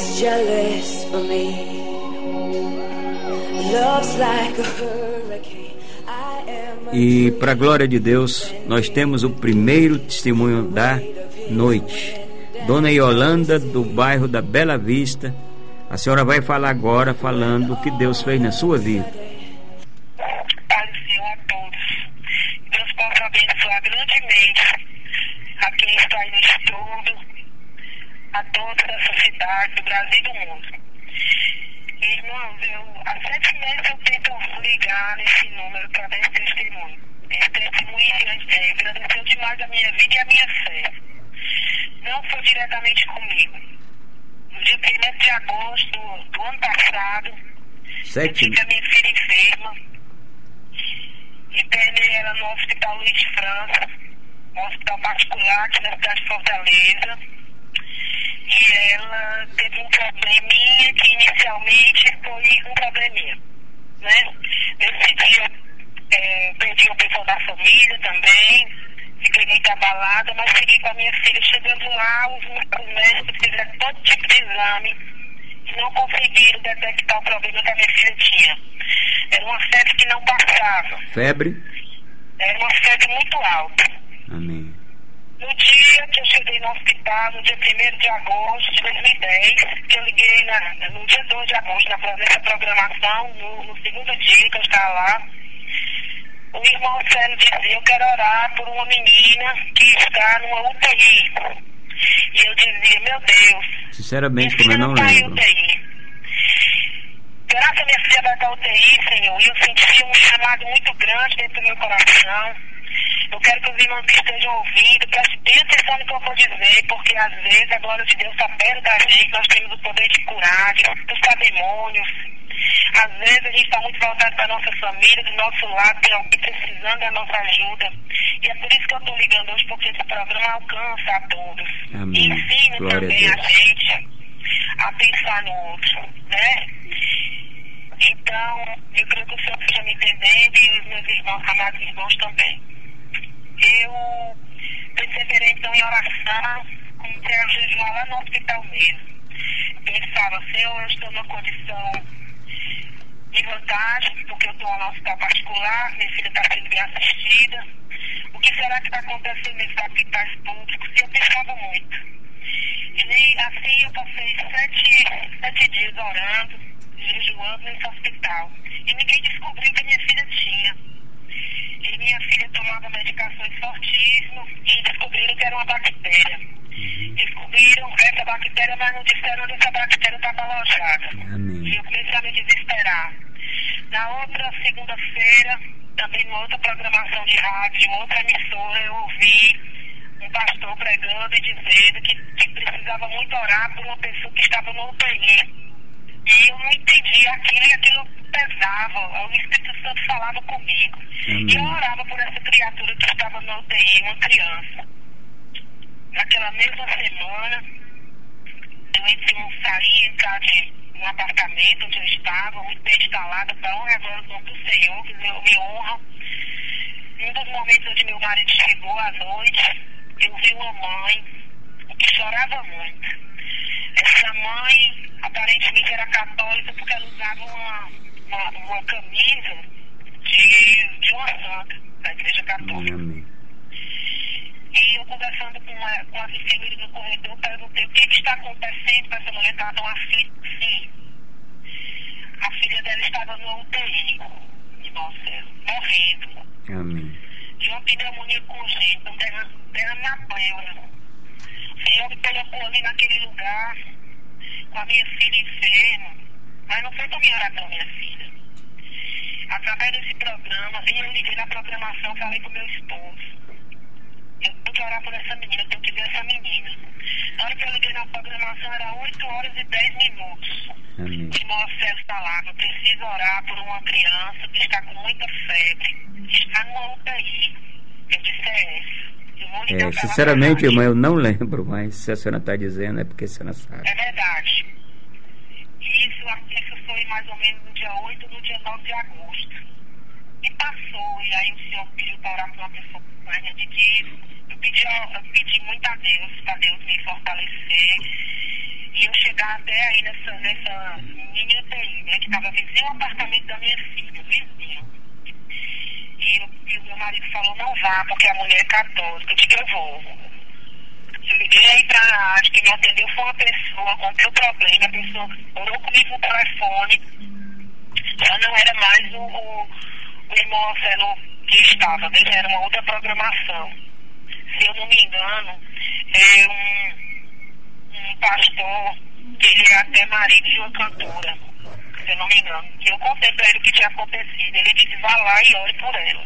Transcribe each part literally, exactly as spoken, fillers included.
is jealous for me. Love's like a hurricane. I am a E para a glória de Deus, nós temos o primeiro testemunho da noite. Dona Yolanda, do bairro da Bela Vista, a senhora vai falar agora, falando o que Deus fez na sua vida. Pai do Senhor a todos. Deus possa abençoar grandemente a quem está aí no estudo, a toda essa cidade, do Brasil e do mundo. Irmãos, eu, há sete meses eu tento ligar nesse número para dar esse testemunho. Esse testemunho é, agradeceu demais a minha vida e a minha fé. Não foi diretamente comigo. No dia primeiro de agosto do, do ano passado, Sete. eu tive a minha filha enferma. Internei ela no Hospital Luiz de França, um hospital particular aqui na cidade de Fortaleza. E ela teve um probleminha que inicialmente foi um probleminha, né? Nesse dia é, perdi o pessoal da família também. Fiquei muito abalada, mas segui com a minha filha. Chegando lá, os, os médicos fizeram todo tipo de exame e não conseguiram detectar o problema que a minha filha tinha. Era uma febre que não passava. Febre? Era uma febre muito alta. Amém. No dia que eu cheguei no hospital, no dia primeiro de agosto de dois mil e dez, que eu liguei na, no dia dois de agosto, na, nessa programação, no, no segundo dia que eu estava lá, o irmão Célio dizia: eu quero orar por uma menina que está numa U T I. E eu dizia: meu Deus, Sinceramente, minha como eu filha não não está em lembro. U T I. Será que a minha filha vai para a U T I, Senhor? E eu senti um chamado muito grande dentro do meu coração. Eu quero que os irmãos que estejam ouvindo prestem bem atenção no que eu vou dizer, porque às vezes a glória de Deus está perto da gente, nós temos o poder de curar, de expulsar demônios. Às vezes a gente está muito voltado para a nossa família, do nosso lado, tem alguém precisando da nossa ajuda. E é por isso que eu estou ligando hoje, porque esse programa alcança a todos. Amém. E ensina Glória também a a, Deus. gente a pensar no outro, né? Então, eu creio que o Senhor esteja me entendendo e os meus irmãos, amados irmãos também. Eu perseverei então em oração, comecei a jejuar lá no hospital mesmo. Pensava: Senhor, eu estou numa condição de vantagem, porque eu estou no hospital particular, minha filha está sendo bem assistida. O que será que está acontecendo nesses hospitais públicos? E eu pensava muito. E assim eu passei sete, sete dias orando, jejuando nesse hospital. E ninguém descobriu que minha filha tinha. E minha filha tomava medicações fortíssimas e descobriram que era uma bactéria. Descobriram essa bactéria, mas não disseram onde essa bactéria estava alojada. Amém. E eu comecei a me desesperar. Na outra segunda-feira, também numa outra programação de rádio, de uma outra emissora, eu ouvi um pastor pregando e dizendo que, que precisava muito orar por uma pessoa que estava no U T I. E eu não entendi aquilo, e aquilo pesava. O Espírito Santo falava comigo. Amém. E eu orava por essa criatura que estava no U T I, uma criança. Naquela mesma semana, eu então saí, entrar de um apartamento onde eu estava, muito bem instalada, para honra e glória do Senhor, que eu me honra. Em um dos momentos onde meu marido chegou à noite, eu vi uma mãe que chorava muito. Essa mãe aparentemente era católica, porque ela usava uma, uma, uma camisa de, de uma santa da igreja católica. Amém. E eu conversando com, a, com as enfermeiras no corredor, perguntei: o que, que está acontecendo para essa mulher estar tão aflita? Sim, a filha dela estava no U T I, irmão Céu, morrendo. Amém. De uma pneumonia congênita, um derrame, derrame na pleura. O Senhor me colocou ali naquele lugar, com a minha filha enferma, mas não foi para me orar pela minha filha. Através desse programa, eu liguei na programação, falei com meu esposo: eu tenho que orar por essa menina, eu tenho que ver essa menina. Na hora que eu liguei na programação, era oito horas e dez minutos. Amém. O irmão Célio falava: eu preciso orar por uma criança que está com muita febre, que está numa U T I. Eu disse: é essa. Eu vou ligar É, pra ela sinceramente, pra irmã, eu não lembro, mas se a senhora está dizendo é porque a senhora sabe. É verdade. Isso, isso foi mais ou menos no dia oito, no dia nove de agosto. E passou, e aí o Senhor pediu para orar por uma pessoa com hernia de disco. Eu pedi, eu pedi muito a Deus, para Deus me fortalecer. E eu cheguei chegar até aí nessa, nessa mini U T I, né? Que estava vizinho ao apartamento da minha filha, vizinho. E, e o meu marido falou, não vá, porque a mulher é católica. Eu digo, eu vou. Eu liguei aí pra rádio, que me atendeu foi uma pessoa, contei o problema, a pessoa orou comigo no telefone. Ela não era mais o, o, o irmão Marcelo que estava, né? Era uma outra programação. Se eu não me engano, é um, um pastor, que ele é até marido de uma cantora, se eu não me engano. E eu contei pra ele o que tinha acontecido. Ele disse, vá lá e ore por ela.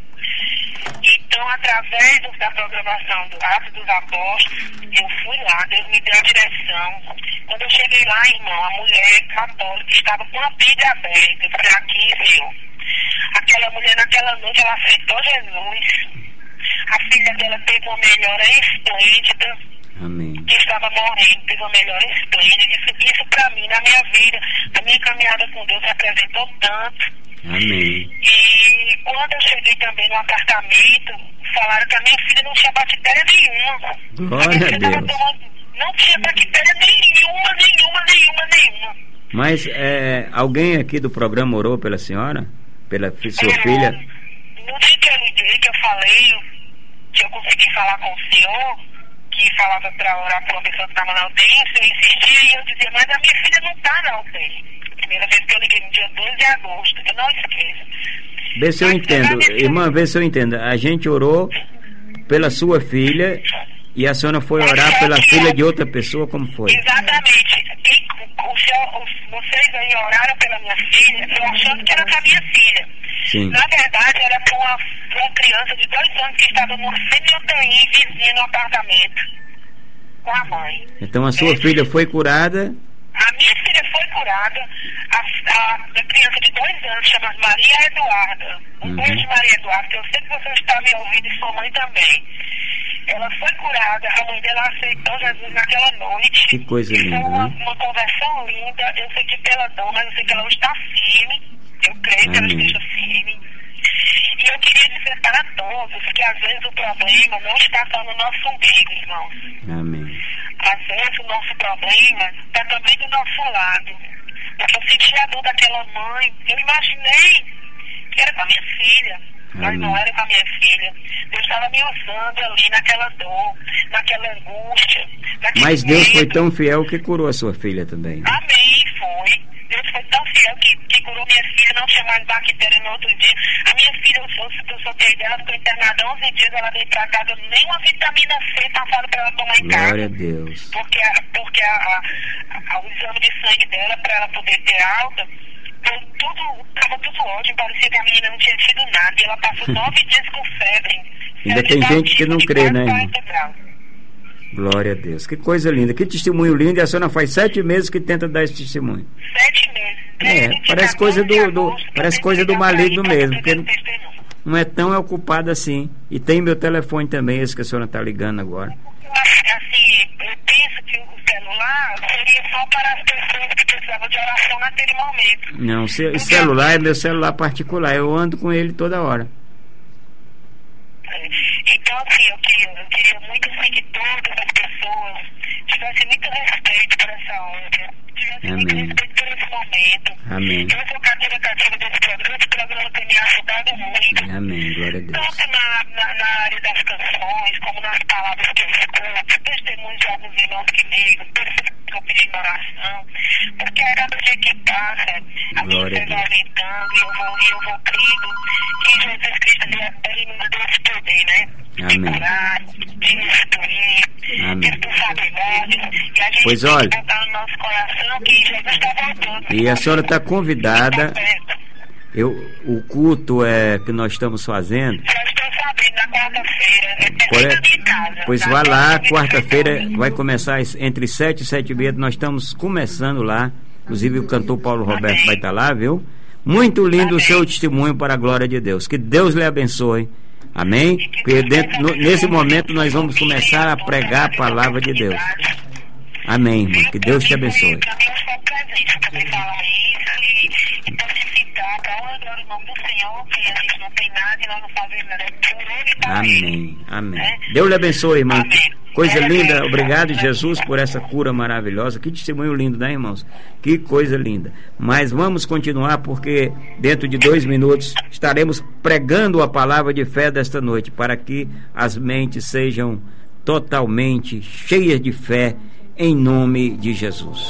Então, através do, da programação do Atos dos Apóstolos, eu fui lá, Deus me deu a direção. Quando eu cheguei lá, irmão, a mulher católica estava com a Bíblia aberta. Eu falei, aqui, viu? Aquela mulher, naquela noite, ela aceitou Jesus. A filha dela teve uma melhora esplêndida. Amém. Que estava morrendo, teve uma melhora esplêndida. Isso, isso para mim, na minha vida, na minha caminhada com Deus, representou tanto. Amém. E quando eu cheguei também no apartamento, falaram que a minha filha não tinha bactéria nenhuma. Glória a Deus. Tomando, não tinha bactéria nenhuma, nenhuma, nenhuma, nenhuma. Mas é, alguém aqui do programa orou pela senhora? Pela sua é, filha? No dia que eu liguei, que eu falei, que eu consegui falar com o senhor, que falava para orar por uma pessoa que estava na U T I, eu insistia e eu dizia, mas a minha filha não está na U T I. Primeira vez que eu liguei no dia doze de agosto, eu não esqueço. Vê se eu entendo, irmã, vê se eu entendo. A gente orou pela sua filha e a senhora foi orar pela filha de outra pessoa, como foi? Exatamente. E o senhor, vocês aí oraram pela minha filha, eu achando que era com a minha filha. Sim. Na verdade, era para uma, uma criança de dois anos que estava numa semi-U T I vizinha no apartamento com a mãe. Então a sua é. filha foi curada? A minha filha foi curada, a, a, a criança de dois anos, chama Maria Eduarda. Um uhum. beijo, Maria Eduarda, que eu sei que você está me ouvindo e sua mãe também. Ela foi curada, a mãe dela aceitou Jesus naquela noite. Que coisa linda, foi uma, né? uma conversão linda, eu sei que pela dor, mas eu sei que ela está firme, eu creio que ela esteja firme. E eu queria dizer para todos que às vezes o problema não está só no nosso umbigo, irmãos. Amém. Às vezes o nosso problema está também do nosso lado. Porque eu senti a dor daquela mãe. Eu imaginei que era com a minha filha, mas Amém. não era com a minha filha. Deus estava me usando ali naquela dor, naquela angústia. Mas Deus medo. foi tão fiel que curou a sua filha também. Né? Amém, foi. Deus foi tão fiel que, que curou minha filha, não tinha mais bactéria no outro dia. A minha filha, eu sou, eu sou dela, ficou internada onze dias, ela veio pra casa, nem uma vitamina C passada pra ela tomar em casa. Glória a Deus. Porque, a, porque a, a, a, o exame de sangue dela, pra ela poder ter alta, tudo, tava tudo ótimo, parecia que a menina não tinha tido nada. E ela passou nove dias com febre. Ainda tem gente que não crê, né, irmão? Glória a Deus. Que coisa linda, que testemunho lindo. E a senhora faz sete meses que tenta dar esse testemunho. Sete meses. É, parece coisa do, do, parece coisa do maligno mesmo. Porque não é tão ocupado assim. E tem meu telefone também, esse que a senhora está ligando agora. Assim, eu penso que o celular seria só para as pessoas que precisavam de oração naquele momento. Não, o celular é meu celular particular. Eu ando com ele toda hora. Então, assim, eu queria, eu queria muito assim, que todas as pessoas tivessem muito respeito por essa obra, tivessem Amém. muito respeito por esse momento. Amém. Eu sou cadeira cativa desse programa, esse programa tem me ajudado muito. Amém, glória a Deus. Tanto na, na, na área das canções, como nas palavras que eu escuto, testemunhos de alguns irmãos que ligam, que eu pedi em oração, porque a cada dia que passa, a glória gente vai aumentando e eu vou, e eu vou crendo que Jesus Cristo ele me deu esse poder, né? Amém. De curar, de instruir, Amém. de responsabilidade, e a gente Pois tem olha, que botar no nosso coração que Jesus está voltando. E a senhora está convidada. Eu, o culto é, que nós estamos fazendo. Já estou sabendo, na quarta-feira. É É, de casa, pois tá? vá lá, quarta-feira vai começar entre sete e sete e meia. Nós estamos começando lá. Inclusive o cantor Paulo Roberto Amém. Vai estar lá, viu? Muito lindo Amém. O seu testemunho para a glória de Deus. Que Deus lhe abençoe. Amém? Porque dentro, no, nesse momento nós vamos começar a pregar a palavra de Deus. Amém, irmão. Que Deus te abençoe. coloca a honra no nome do Senhor, que a gente não tem nada e nós não fazemos nada por ele e para Amém, ele. amém. Né? Deus lhe abençoe, irmão. Amém. Coisa É, linda, amém. obrigado, Jesus, por essa cura maravilhosa. Que testemunho lindo, né, irmãos? Que coisa linda. Mas vamos continuar, porque dentro de dois minutos estaremos pregando a palavra de fé desta noite, para que as mentes sejam totalmente cheias de fé, em nome de Jesus.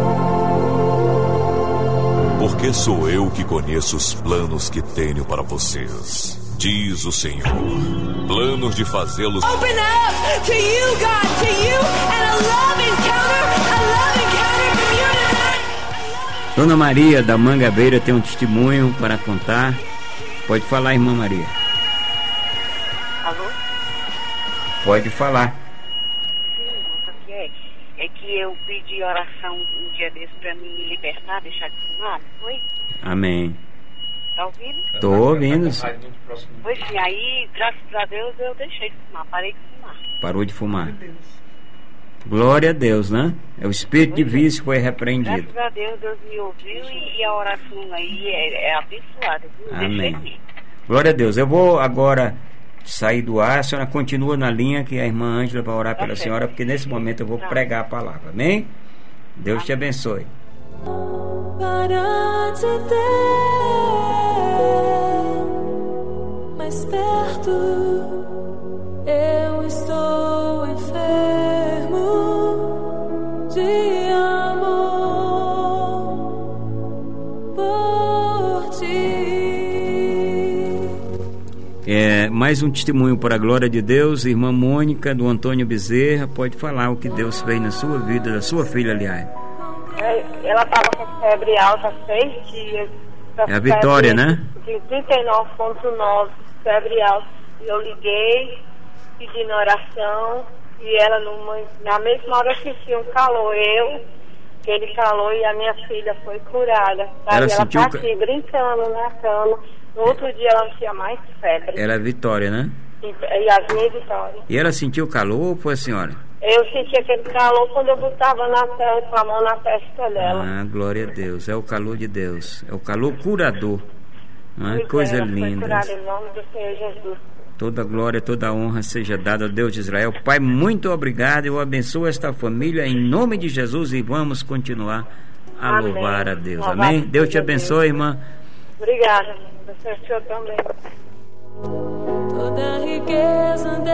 Porque sou eu que conheço os planos que tenho para vocês, diz o Senhor. Planos de fazê-los Open up to you, God, to you, and a love encounter, a love encounter from you tonight. Dona Maria da Mangabeira tem um testemunho para contar. Pode falar, irmã Maria. Alô? Pode falar. Sim, moça, que é? É que eu pedi oração um dia desse pra mim me libertar, deixar de fumar, não foi? Amém. Tá ouvindo? Tô ouvindo. Pois sim, aí, graças a Deus, eu deixei de fumar, parei de fumar. Parou de fumar. Glória a Deus, né? É o espírito de vício que foi repreendido. Graças a Deus, Deus me ouviu e, e a oração aí é, é abençoada, viu? Amém. Deixei de. Glória a Deus. Eu vou agora sair do ar. A senhora continua na linha, que a irmã Ângela vai orar pela Tá certo. senhora, porque nesse momento eu vou Tá. pregar a palavra. Amém? Deus te abençoe. Para te ter mais perto, eu estou enfermo de amor por ti. É, mais um testemunho para a glória de Deus. Irmã Mônica, do Antônio Bezerra, pode falar o que Deus fez na sua vida, da sua filha, aliás. Ela estava com febre alta seis dias. É a Vitória, né? De trinta e nove ponto nove, febre alta. E eu liguei, pedindo oração, e ela, numa, na mesma hora, sentiu um calor. Eu, aquele calor, e a minha filha foi curada. Tá? Ela E ela sentiu tá ca- aqui, brincando na cama. No outro dia, ela não tinha mais febre. Era a Vitória, né? E, e as minhas Vitória. E ela sentiu calor ou foi a senhora? Eu senti aquele calor quando eu botava na testa, com a mão na testa dela. Ah, glória a Deus. É o calor de Deus. É o calor curador. Ah, Pois coisa é, ela foi linda. curada em nome do Senhor Jesus. Toda glória, toda honra seja dada ao Deus de Israel. Pai, muito obrigado. Eu abençoo esta família em nome de Jesus e vamos continuar a Amém. louvar a Deus. Louvado Amém? Deus te seja abençoe, Deus. irmã. Obrigada. Você o senhor também. Toda riqueza